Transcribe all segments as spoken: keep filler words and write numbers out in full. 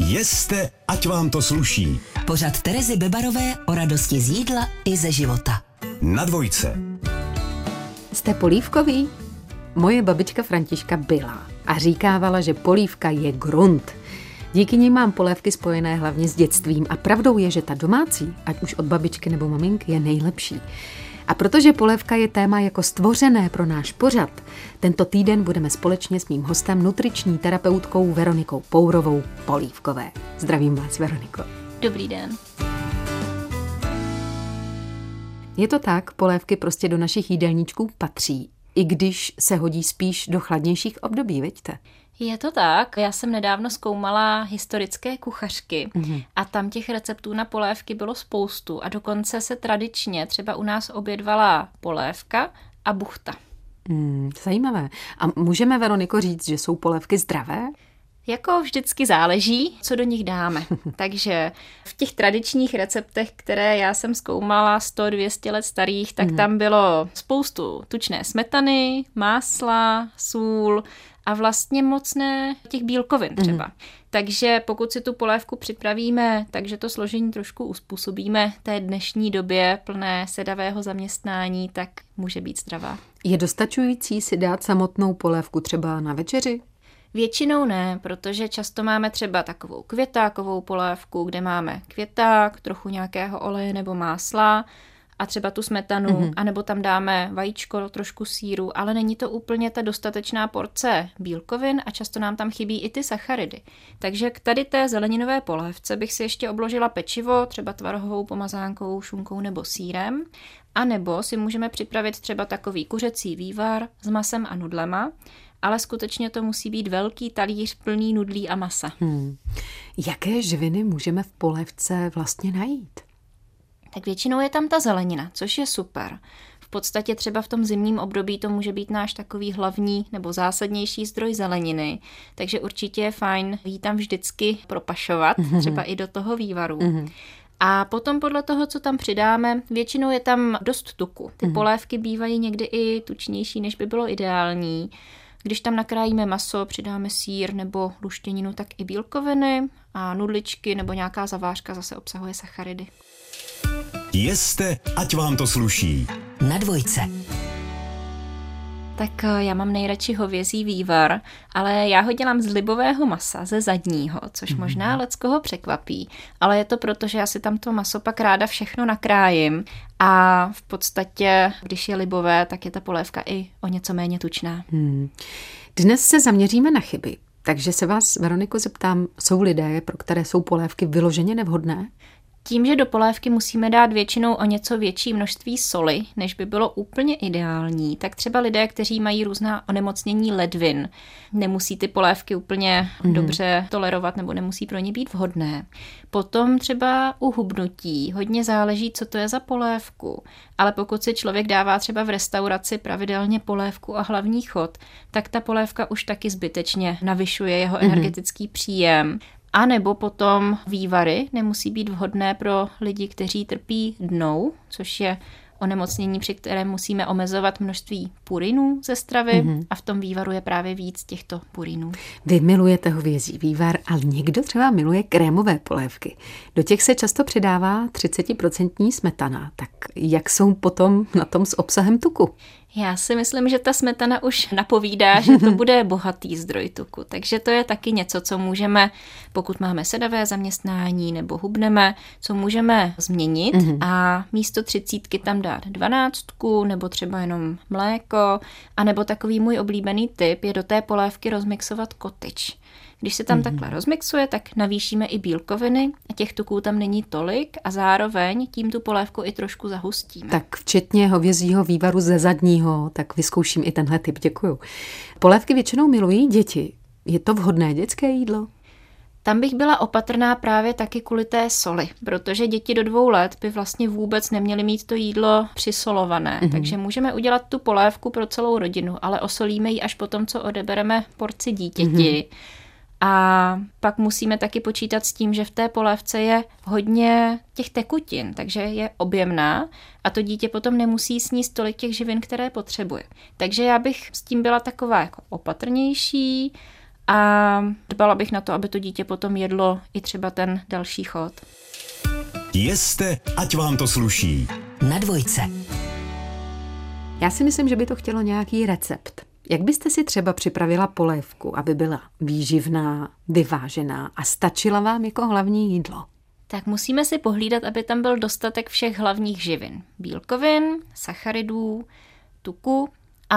Jeste, ať vám to sluší. Pořad Terezy Bebarové o radosti z jídla i ze života. Na dvojce. Jste polívkový? Moje babička Františka byla a říkávala, že polívka je grunt. Díky ní mám polévky spojené hlavně s dětstvím a pravdou je, že ta domácí, ať už od babičky nebo maminky, je nejlepší. A protože polévka je téma jako stvořené pro náš pořad, tento týden budeme společně s mým hostem, nutriční terapeutkou Veronikou Pourovou polívkové. Zdravím vás, Veroniko. Dobrý den. Je to tak, polévky prostě do našich jídelníčků patří, i když se hodí spíš do chladnějších období, viďte? Je to tak. Já jsem nedávno zkoumala historické kuchařky mm-hmm. a tam těch receptů na polévky bylo spoustu a dokonce se tradičně třeba u nás obědvala polévka a buchta. Mm, zajímavé. A můžeme, Veroniko, říct, že jsou polévky zdravé? Jako vždycky záleží, co do nich dáme. Takže v těch tradičních receptech, které já jsem zkoumala sto dvě stě let starých, tak mm. tam bylo spoustu tučné smetany, másla, sůl a vlastně mocné těch bílkovin třeba. Mm. Takže pokud si tu polévku připravíme, takže to složení trošku uspůsobíme té dnešní době plné sedavého zaměstnání, tak může být zdravá. Je dostačující si dát samotnou polévku třeba na večeři? Většinou ne, protože často máme třeba takovou květákovou polévku, kde máme květák, trochu nějakého oleje nebo másla a třeba tu smetanu, mm-hmm. anebo tam dáme vajíčko, trošku sýru, ale není to úplně ta dostatečná porce bílkovin a často nám tam chybí i ty sacharidy. Takže k tady té zeleninové polévce bych si ještě obložila pečivo, třeba tvarohovou pomazánkou, šunkou nebo sýrem, a nebo si můžeme připravit třeba takový kuřecí vývar s masem a nudlema, ale skutečně to musí být velký talíř plný nudlí a masa. Hmm. Jaké živiny můžeme v polévce vlastně najít? Tak většinou je tam ta zelenina, což je super. V podstatě třeba v tom zimním období to může být náš takový hlavní nebo zásadnější zdroj zeleniny, takže určitě je fajn ji tam vždycky propašovat, mm-hmm. třeba i do toho vývaru. Mm-hmm. A potom podle toho, co tam přidáme, většinou je tam dost tuku. Ty mm-hmm. polévky bývají někdy i tučnější, než by bylo ideální. Když tam nakrájíme maso, přidáme sýr nebo luštěninu, tak i bílkoviny a nudličky nebo nějaká zavářka zase obsahuje sacharidy. Jeste, ať vám to sluší. Na dvojce. Tak já mám nejradši hovězí vývar, ale já ho dělám z libového masa, ze zadního, což možná leckoho překvapí, ale je to proto, že já si tam to maso pak ráda všechno nakrájím a v podstatě, když je libové, tak je ta polévka i o něco méně tučná. Hmm. Dnes se zaměříme na chyby, takže se vás, Veroniko, zeptám, jsou lidé, pro které jsou polévky vyloženě nevhodné? Tím, že do polévky musíme dát většinou o něco větší množství soli, než by bylo úplně ideální, tak třeba lidé, kteří mají různá onemocnění ledvin, nemusí ty polévky úplně mm. dobře tolerovat nebo nemusí pro ně být vhodné. Potom třeba u hubnutí hodně záleží, co to je za polévku, ale pokud si člověk dává třeba v restauraci pravidelně polévku a hlavní chod, tak ta polévka už taky zbytečně navyšuje jeho mm. energetický příjem. A nebo potom vývary nemusí být vhodné pro lidi, kteří trpí dnou, což je onemocnění, při kterém musíme omezovat množství purinů ze stravy mm-hmm. a v tom vývaru je právě víc těchto purinů. Vy milujete hovězí vývar, ale někdo třeba miluje krémové polévky. Do těch se často přidává třicet procent smetana. Tak jak jsou potom na tom s obsahem tuku? Já si myslím, že ta smetana už napovídá, že to bude bohatý zdroj tuku. Takže to je taky něco, co můžeme, pokud máme sedavé zaměstnání nebo hubneme, co můžeme změnit mm-hmm. a místo třicítky tam dát dvanáctku nebo třeba jenom mléko, anebo takový můj oblíbený tip je do té polévky rozmixovat kotyč. Když se tam mm-hmm. takhle rozmixuje, tak navýšíme i bílkoviny a těch tuků tam není tolik a zároveň tím tu polévku i trošku zahustíme. Tak včetně hovězího vývaru ze zadního, tak vyzkouším i tenhle tip, děkuju. Polévky většinou milují děti. Je to vhodné dětské jídlo? Tam bych byla opatrná právě taky kvůli té soli, protože děti do dvou let by vlastně vůbec neměly mít to jídlo přisolované. Mm-hmm. Takže můžeme udělat tu polévku pro celou rodinu, ale osolíme ji až potom, co odebereme porci dítěti. Mm-hmm. A pak musíme taky počítat s tím, že v té polévce je hodně těch tekutin, takže je objemná a to dítě potom nemusí sníst tolik těch živin, které potřebuje. Takže já bych s tím byla taková jako opatrnější a dbala bych na to, aby to dítě potom jedlo i třeba ten další chod. Jeste, ať vám to sluší. Na dvojce. Já si myslím, že by to chtělo nějaký recept. Jak byste si třeba připravila polévku, aby byla výživná, vyvážená a stačila vám jako hlavní jídlo? Tak musíme si pohlídat, aby tam byl dostatek všech hlavních živin. Bílkovin, sacharidů, tuku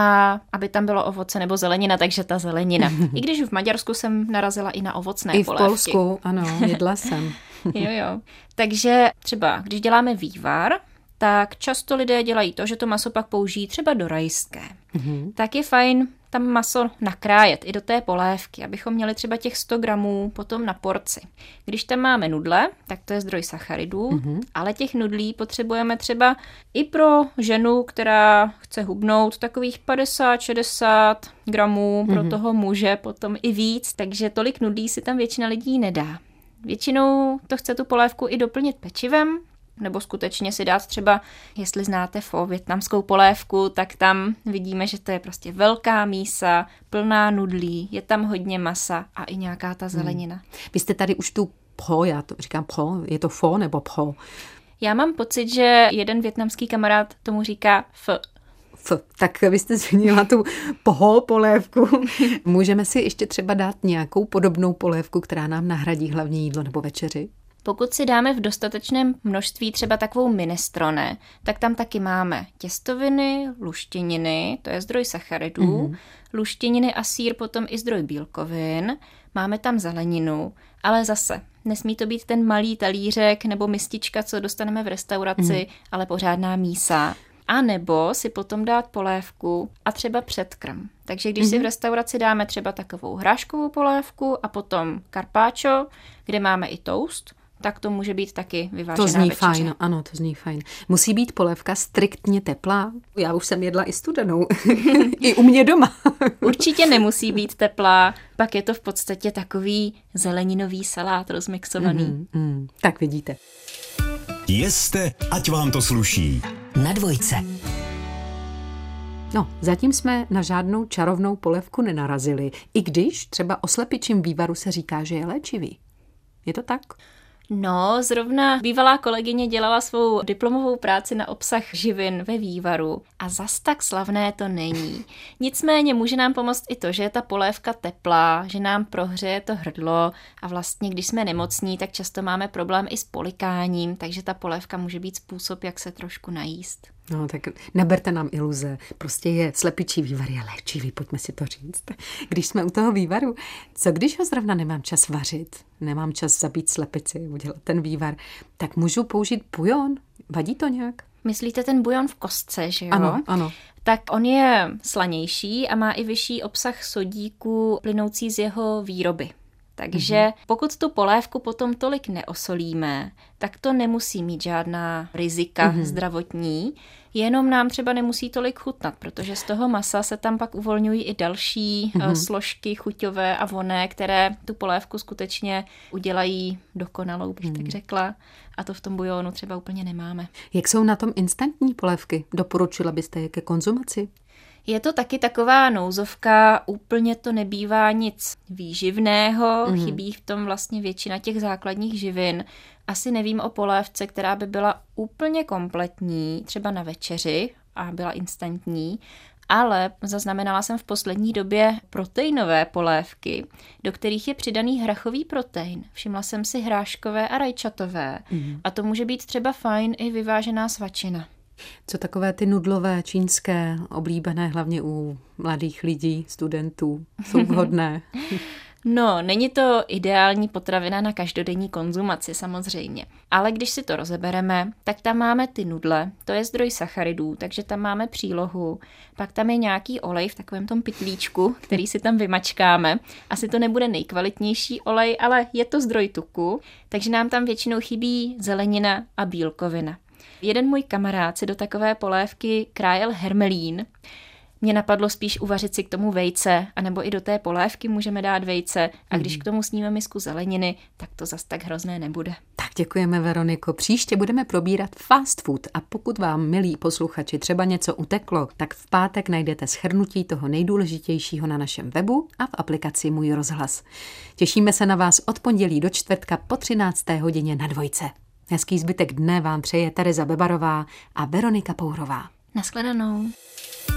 a aby tam bylo ovoce nebo zelenina, takže ta zelenina. I když v Maďarsku jsem narazila i na ovocné I v polévky. Polsku, ano, jedla jsem. Jo, jo. Takže třeba, když děláme vývar, tak často lidé dělají to, že to maso pak použijí třeba do rajské. Mm-hmm. Tak je fajn tam maso nakrájet i do té polévky, abychom měli třeba těch sto gramů potom na porci. Když tam máme nudle, tak to je zdroj sacharidů, mm-hmm. ale těch nudlí potřebujeme třeba i pro ženu, která chce hubnout, takových padesát šedesát gramů, mm-hmm. pro toho muže potom i víc, takže tolik nudlí si tam většina lidí nedá. Většinou to chce tu polévku i doplnit pečivem, nebo skutečně si dát třeba, jestli znáte pho, vietnamskou polévku, tak tam vidíme, že to je prostě velká mísa, plná nudlí, je tam hodně masa a i nějaká ta zelenina. Hmm. Vy jste tady už tu pho, já to říkám pho, je to pho nebo pho? Já mám pocit, že jeden vietnamský kamarád tomu říká pho. F, tak vy jste zmínila tu pho polévku. Můžeme si ještě třeba dát nějakou podobnou polévku, která nám nahradí hlavní jídlo nebo večeři? Pokud si dáme v dostatečném množství třeba takovou minestrone, tak tam taky máme těstoviny, luštěniny, to je zdroj sacharidů, mm-hmm. luštěniny a sýr potom i zdroj bílkovin, máme tam zeleninu, ale zase nesmí to být ten malý talířek nebo mistička, co dostaneme v restauraci, mm-hmm. ale pořádná mísa. A nebo si potom dát polévku a třeba předkrm. Takže když mm-hmm. si v restauraci dáme třeba takovou hráškovou polévku a potom karpáčo, kde máme i toast, tak to může být taky vyvážená To zní večeře. fajn, ano, to zní fajn. Musí být polévka striktně teplá? Já už jsem jedla i studenou. I u mě doma. Určitě nemusí být teplá, pak je to v podstatě takový zeleninový salát rozmixovaný. Mm, mm, tak vidíte. Jeste, ať vám to sluší. Na dvojce. No, zatím jsme na žádnou čarovnou polévku nenarazili, i když třeba o slepičím vývaru se říká, že je léčivý. Je to tak? No, zrovna bývalá kolegyně dělala svou diplomovou práci na obsah živin ve vývaru a zas tak slavné to není. Nicméně může nám pomoct i to, že je ta polévka teplá, že nám prohřeje to hrdlo a vlastně, když jsme nemocní, tak často máme problém i s polikáním, takže ta polévka může být způsob, jak se trošku najíst. No, tak neberte nám iluze. Prostě je slepičí vývar, je léčivý, pojďme si to říct. Když jsme u toho vývaru, co když ho zrovna nemám čas vařit, nemám čas zabít slepici, udělat ten vývar, tak můžu použít bujon? Vadí to nějak? Myslíte ten bujon v kostce, že jo? Ano, ano. Tak on je slanější a má i vyšší obsah sodíku plynoucí z jeho výroby. Takže mm-hmm. pokud tu polévku potom tolik neosolíme, tak to nemusí mít žádná rizika mm-hmm. zdravotní, jenom nám třeba nemusí tolik chutnat, protože z toho masa se tam pak uvolňují i další mm-hmm. složky chuťové a vonné, které tu polévku skutečně udělají dokonalou, bych mm. tak řekla. A to v tom bujonu třeba úplně nemáme. Jak jsou na tom instantní polévky? Doporučila byste je ke konzumaci? Je to taky taková nouzovka, úplně to nebývá nic výživného, mm. chybí v tom vlastně většina těch základních živin. Asi nevím o polévce, která by byla úplně kompletní, třeba na večeři a byla instantní, ale zaznamenala jsem v poslední době proteinové polévky, do kterých je přidaný hrachový protein. Všimla jsem si hráškové a rajčatové mm. a to může být třeba fajn i vyvážená svačina. Co takové ty nudlové čínské, oblíbené hlavně u mladých lidí, studentů, jsou vhodné? No, není to ideální potravina na každodenní konzumaci samozřejmě, ale když si to rozebereme, tak tam máme ty nudle, to je zdroj sacharidů, takže tam máme přílohu, pak tam je nějaký olej v takovém tom pytlíčku, který si tam vymačkáme. Asi to nebude nejkvalitnější olej, ale je to zdroj tuku, takže nám tam většinou chybí zelenina a bílkovina. Jeden můj kamarád si do takové polévky krájel hermelín. Mě napadlo spíš uvařit si k tomu vejce, anebo i do té polévky můžeme dát vejce a když k tomu sníme misku zeleniny, tak to zas tak hrozné nebude. Tak děkujeme, Veroniko. Příště budeme probírat fast food a pokud vám, milí posluchači, třeba něco uteklo, tak v pátek najdete shrnutí toho nejdůležitějšího na našem webu a v aplikaci Můj rozhlas. Těšíme se na vás od pondělí do čtvrtka po třinácté hodině na Dvojce. Hezký zbytek dne vám přeje Tereza Bebarová a Veronika Pourová. Naschledanou.